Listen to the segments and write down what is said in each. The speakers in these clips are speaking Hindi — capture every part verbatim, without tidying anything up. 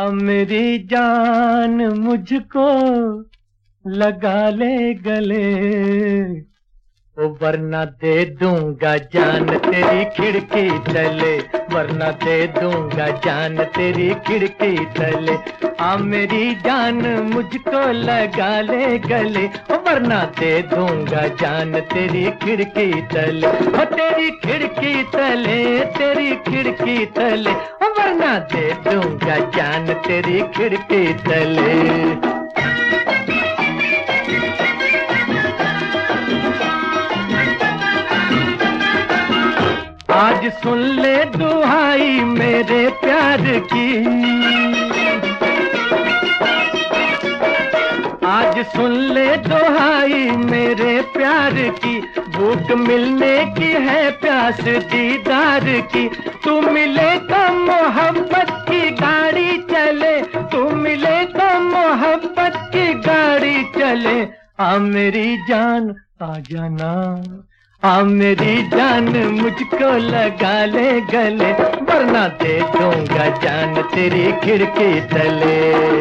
आ मेरी जान मुझको लगा ले गले, ओ वरना दे दूंगा जान तेरी खिड़की तले, वरना दे दूंगा जान तेरी खिड़की तले। आ मेरी जान मुझको लगा ले गले, ओ वरना दे दूंगा जान तेरी खिड़की तले। ओ तेरी खिड़की तले, तेरी खिड़की तले, ओ वरना दे दूंगा जान तेरी खिड़की तले। आज सुन ले दुहाई मेरे प्यार की, आज सुन ले दुहाई मेरे प्यार की, भूख मिलने की है प्यास दीदार की। तू मिले तो मोहब्बत की गाड़ी चले, तू मिले तो मोहब्बत की गाड़ी चले। आ मेरी जान आ जाना, आ मेरी जान मुझको लगा ले गले, वरना दे दूंगा जान तेरी खिड़की तले।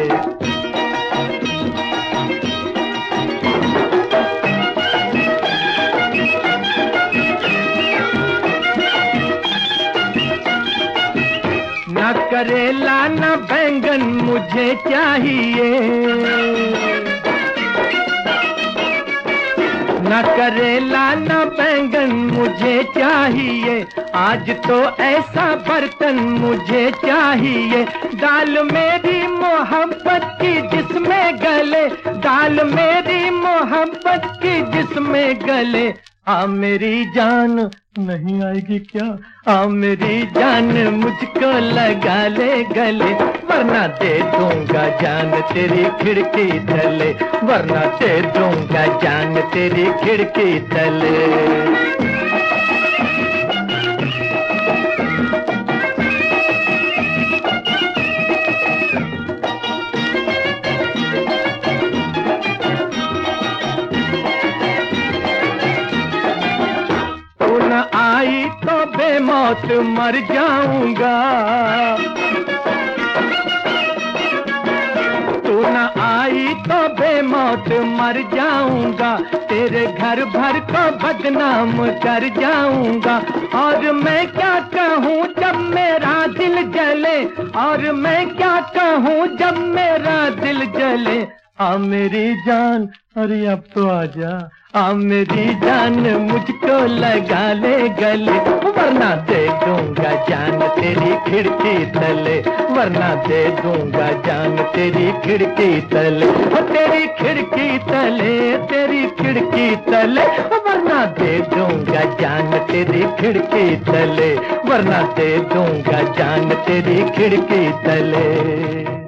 ना करेला ना बैंगन मुझे चाहिए, ना करेला ना बैंगन मुझे चाहिए। आज तो ऐसा बर्तन मुझे चाहिए, दाल मेरी मोहब्बत की जिसमें गले, दाल मेरी मोहब्बत की जिसमें गले। आ मेरी जान नहीं आएगी क्या, आ मेरी जान मुझको लगा ले गले, वरना दे दूंगा जान तेरी खिड़की तले, वरना दे दूंगा जान तेरी खिड़की तले। आई तो बेमौत मर जाऊंगा, तू न आई तो बेमौत मर जाऊंगा, तेरे घर भर को बदनाम कर जाऊंगा। और मैं क्या कहूँ जब मेरा दिल जले, और मैं क्या कहूँ जब मेरा दिल जले। आ मेरी जान अरे अब तो आजा, आ मेरी जान मुझको लगा ले गले, वरना दे दूंगा जान तेरी खिड़की तले, वरना दे दूंगा जान तेरी खिड़की तले। ओ तेरी खिड़की तले, तेरी खिड़की तले, वरना दे दूंगा जान तेरी खिड़की तले, वरना दे दूंगा जान तेरी खिड़की तले।